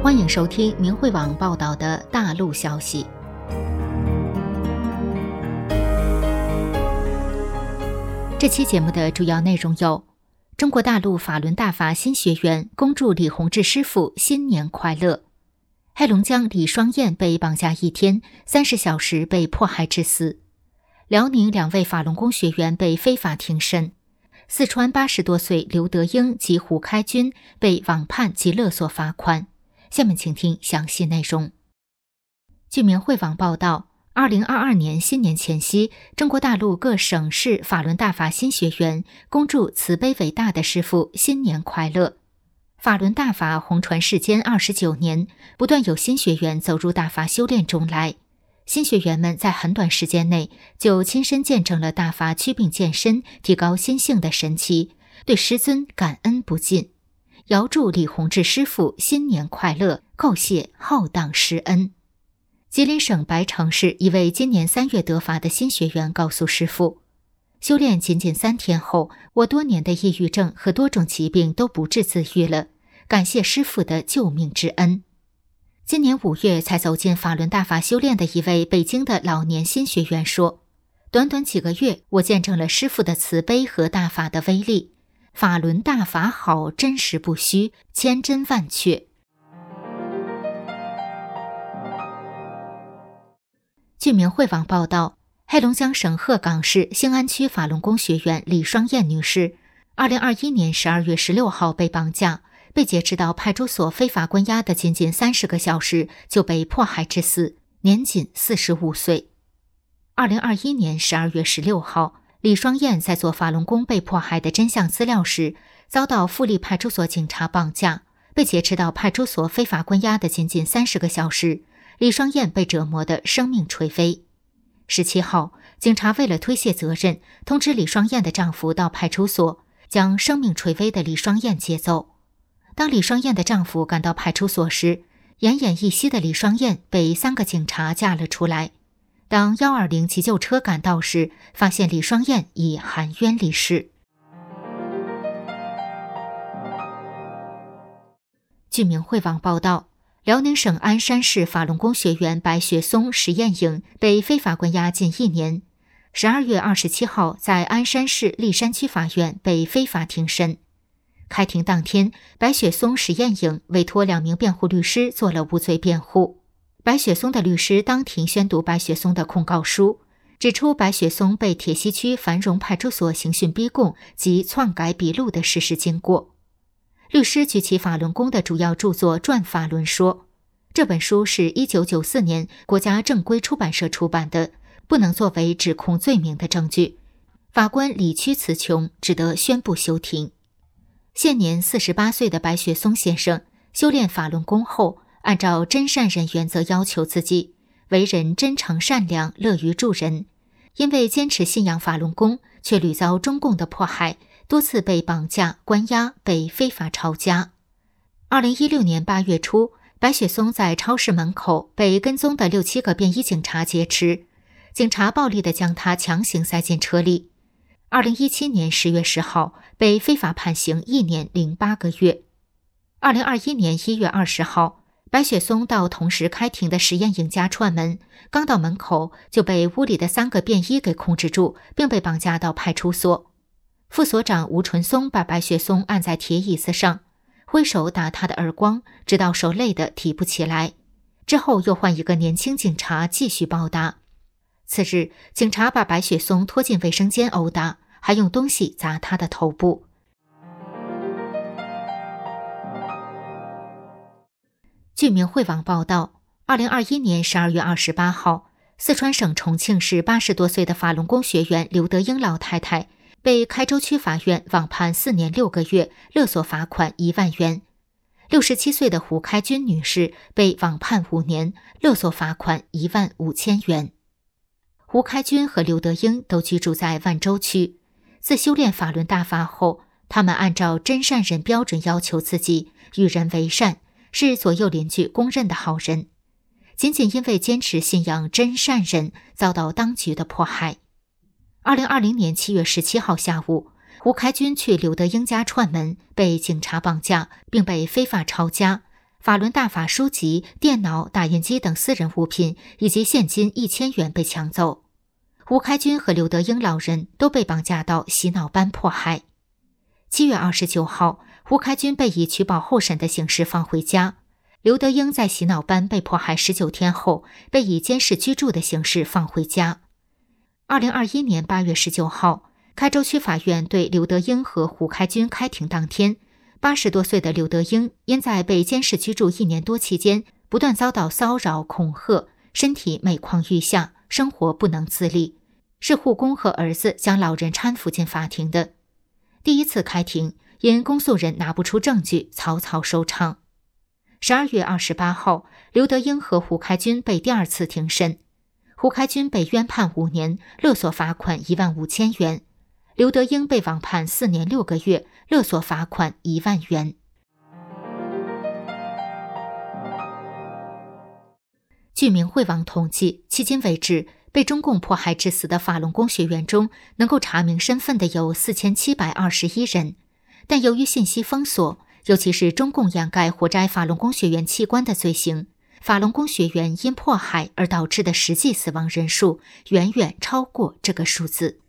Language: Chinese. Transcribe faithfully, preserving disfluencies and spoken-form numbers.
欢迎收听明慧网报道的大陆消息。这期节目的主要内容有：中国大陆法轮大法新学员恭祝李洪志师傅新年快乐；黑龙江李双燕被绑架一天，三十小时被迫害致死；辽宁两位法轮功学员被非法庭审；四川八十多岁刘德英及胡开军被网判及勒索罚款。下面请听详细内容。据明慧网报道，二零二二年新年前夕，中国大陆各省市法轮大法新学员恭祝慈悲伟大的师父新年快乐。法轮大法红传世间二十九年，不断有新学员走入大法修炼中来。新学员们在很短时间内就亲身见证了大法祛病健身、提高心性的神奇，对师尊感恩不尽。遥祝李洪志师傅新年快乐，叩谢浩荡师恩。吉林省白城市一位今年三月得法的新学员告诉师父，修炼仅仅三天后，我多年的抑郁症和多种疾病都不治自愈了，感谢师父的救命之恩。今年五月才走进法轮大法修炼的一位北京的老年新学员说，短短几个月，我见证了师父的慈悲和大法的威力。法轮大法好，真实不虚，千真万确。据明慧网报道，黑龙江省鹤岗市兴安区法轮功学员李双燕女士，二零二一年十二月十六号被绑架，被劫持到派出所非法关押的仅仅三十个小时就被迫害致死，年仅四十五岁。二零二一年十二月十六号，李双燕在做法轮功被迫害的真相资料时，遭到富力派出所警察绑架，被劫持到派出所非法关押的仅仅三十个小时，李双燕被折磨得生命垂危。十七号，警察为了推卸责任，通知李双燕的丈夫到派出所，将生命垂危的李双燕接走。当李双燕的丈夫赶到派出所时，奄奄一息的李双燕被三个警察架了出来。当一二零急救车赶到时，发现李双燕已含冤离世。据明慧网报道，辽宁省鞍山市法轮功学员白雪松实验营被非法关押近一年，十二月二十七号在鞍山市栗山区法院被非法庭审。开庭当天，白雪松实验营委托两名辩护律师做了无罪辩护。白雪松的律师当庭宣读白雪松的控告书，指出白雪松被铁西区繁荣派出所刑讯逼供及篡改笔录的事实经过。律师举起法轮功的主要著作《转法轮》说，这本书是一九九四年国家正规出版社出版的，不能作为指控罪名的证据。法官理屈词穷，只得宣布休庭。现年四十八岁的白雪松先生修炼法轮功后，按照真善人原则要求自己，为人真诚善良，乐于助人。因为坚持信仰法轮功，却屡遭中共的迫害，多次被绑架、关押，被非法抄家。二零一六年八月初，白雪松在超市门口被跟踪的六七个便衣警察劫持，警察暴力地将他强行塞进车里。二零一七年十月十号，被非法判刑一年零八个月。二零二一年一月二十号，白雪松到同时开庭的实验营家串门，刚到门口就被屋里的三个便衣给控制住，并被绑架到派出所。副所长吴纯松把白雪松按在铁椅子上，挥手打他的耳光，直到手累得提不起来。之后又换一个年轻警察继续暴打。次日，警察把白雪松拖进卫生间殴打，还用东西砸他的头部。据明慧网报道，二零二一年十二月二十八号，四川省重庆市八十多岁的法轮功学员刘德英老太太被开州区法院网判四年六个月，勒索罚款一万元。六十七岁的胡开军女士被网判五年，勒索罚款一万五千元。胡开军和刘德英都居住在万州区，自修炼法轮大法后，他们按照真善人标准要求自己，与人为善，是左右邻居公认的好人。仅仅因为坚持信仰真善人，遭到当局的迫害。二零二零年七月十七号下午，胡开军去刘德英家串门，被警察绑架，并被非法抄家。 法轮大法书籍、电脑、打印机等私人物品以及现金一千元被抢走。胡开军和刘德英老人都被绑架到洗脑班迫害。七月二十九号，胡开军被以取保候审的形式放回家。刘德英在洗脑班被迫害十九天后，被以监视居住的形式放回家。二零二一年八月十九号，开州区法院对刘德英和胡开军开庭当天，八十多岁的刘德英因在被监视居住一年多期间，不断遭到骚扰恐吓，身体每况愈下，生活不能自理，是护工和儿子将老人搀扶进法庭的。第一次开庭，因公诉人拿不出证据，草草收场。十二月二十八号，刘德英和胡开军被第二次庭审。胡开军被冤判五年，勒索罚款一万五千元；刘德英被网判四年六个月，勒索罚款一万元。据明慧网统计，迄今为止，被中共迫害致死的法轮功学员中，能够查明身份的有四千七百二十一人，但由于信息封锁，尤其是中共掩盖活摘法轮功学员器官的罪行，法轮功学员因迫害而导致的实际死亡人数远远超过这个数字。